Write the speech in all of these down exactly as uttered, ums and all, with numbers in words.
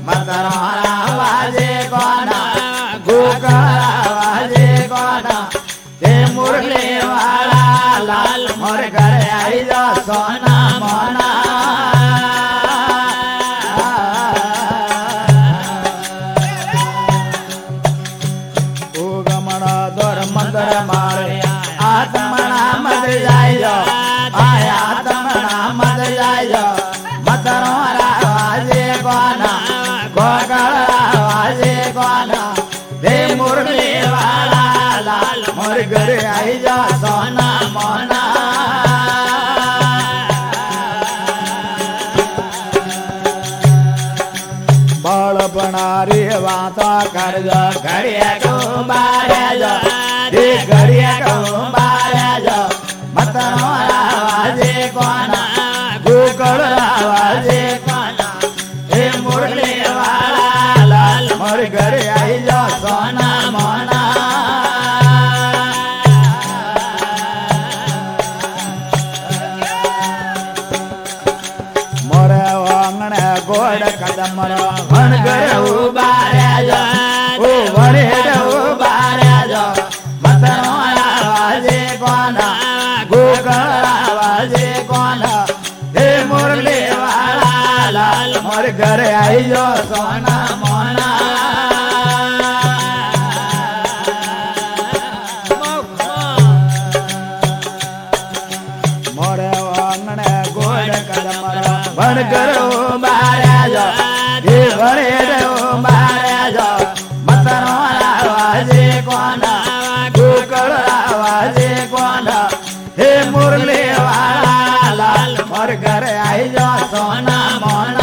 मतरोरा वाजे कोना गोकड़ा वाजे कोना हे मुरली वाला लाल मोर घर आई जा सोना मोना उगमना दर मंदर मारे आत्मना मद जाय जो आया आत्मना मद जाय जो मतरोरा वाजे कोना गोकड़ा वाजे कोना हे मुरली वाला लाल मोर घर आई जा सोना मोना बाल बनारी वाता कर जो घड़िया को बारे जो हे घड़िया को बारे जो मतरोरा वाजे कोना गोकड़ा वाजे कोना हे मुरली वाला लाल मोर घर आई जा सोना मोना मोरे वांगणे गोड़ कदम मन घर उबारे जो ओ वरे उबारे जो मतरोरा वाजे कोना गोकड़ा वाजे कोना हे मुरली वाला लाल मोर घर आई जो सोना मोना मोरे वांगणे गोड़ कदम मन घर उबारे जो हे वरे उबारे जो मतरोरा वाजे कोना गोकड़ा वाजे कोना हे मुरली वाला लाल मोर घर आई जो सोना मोना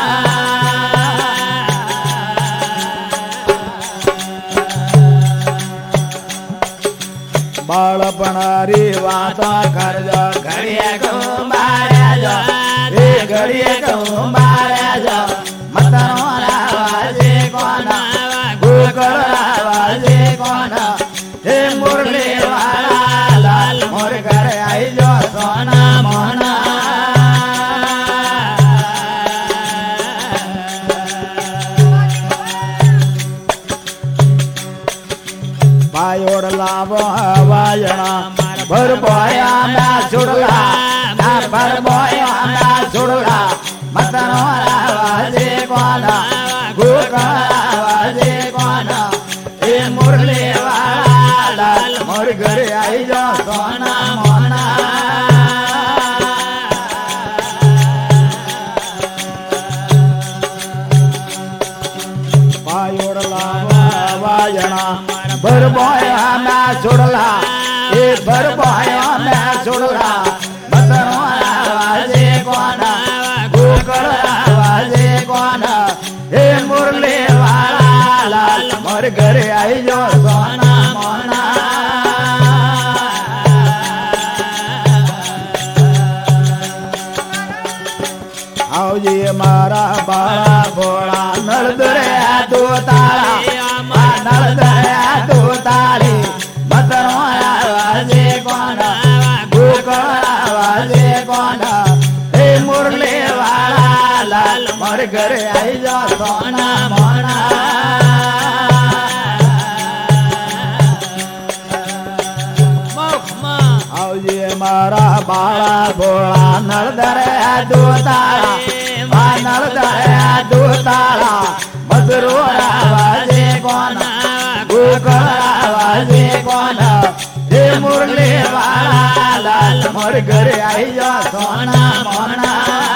बाल बनारी वाता कर जो घड़िया को मारे जो हे घड़िया को मारे जो मतरोरा वाजे कोना गोकड़ा वाजे कोना हे मुरली वाला लाल मोर घर आई जो सोना मोना पायोड़ लाभ वाजना भर बोया मैं छुड़ला भर बोया मैं छुड़ला मतरोरा वाजे कोना गोकड़ा वाजे कोना हे मुरली वाला लाल मोर घर आई जो सोना मोना पायोड़ लाभ वाजना भर बोया मैं छुड़ला ए भर बोया मैं छुड़ला मतरोरा वाजे कोना गोकड़ा वाजे कोना हे मुरली वाला लाल मोर घर आई जो सोना मोना आओ जी मारा बाला भोला नल दरे दो तारा नल दरे दो तारी मतरोरा वाजे कोना गोकड़ा वाजे कोना हे मुरली वाला लाल मोर घर आई जा सोना मोना आओ जी मारा बाला भोला नल दरे दो तारा नल दरे दो तारा मतरोरा वाजे कोना गोकड़ा वाजे कोना हे मुरली वाला लाल मोर घर आई जा सोना मोना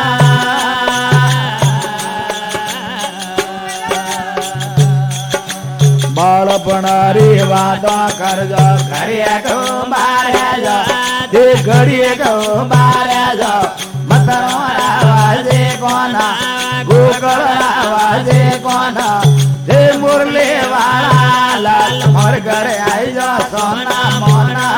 बाल बनारी वादा कर जो घड़िया को मारे जो हे घड़िया को मारे जो मतरोरा वाजे कोना गोकड़ा वाजे कोना हे मुरली वाला लाल मोर घर आई जो सोना मोना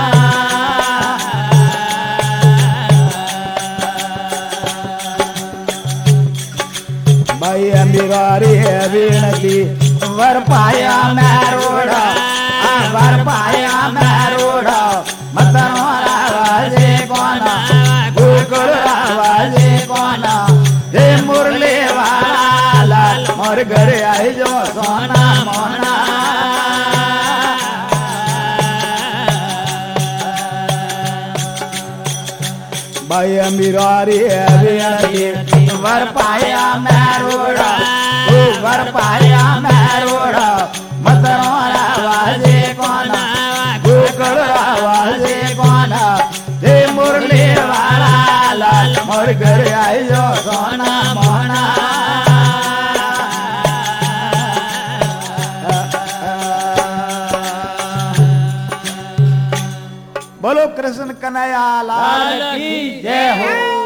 भाई अंबिगारी है विनती वर पाया मैं रोड़ा वर पाया मैं रोड़ा मतरोरा वाजे कोना गोकड़ा वाजे कोना हे मुरली वाला लाल मोर घर आई जो सोना मोना भाई अमीरारी वर पाया मैरोड़ा वर पाया मैरोड़ा मतरोड़ा वाजे कोना गोकड़ वाजे कोना हे मुरली वाला लाल मोर घर आई जो सोना मोना बोलो कृष्ण कन्हैया लाल की जय हो।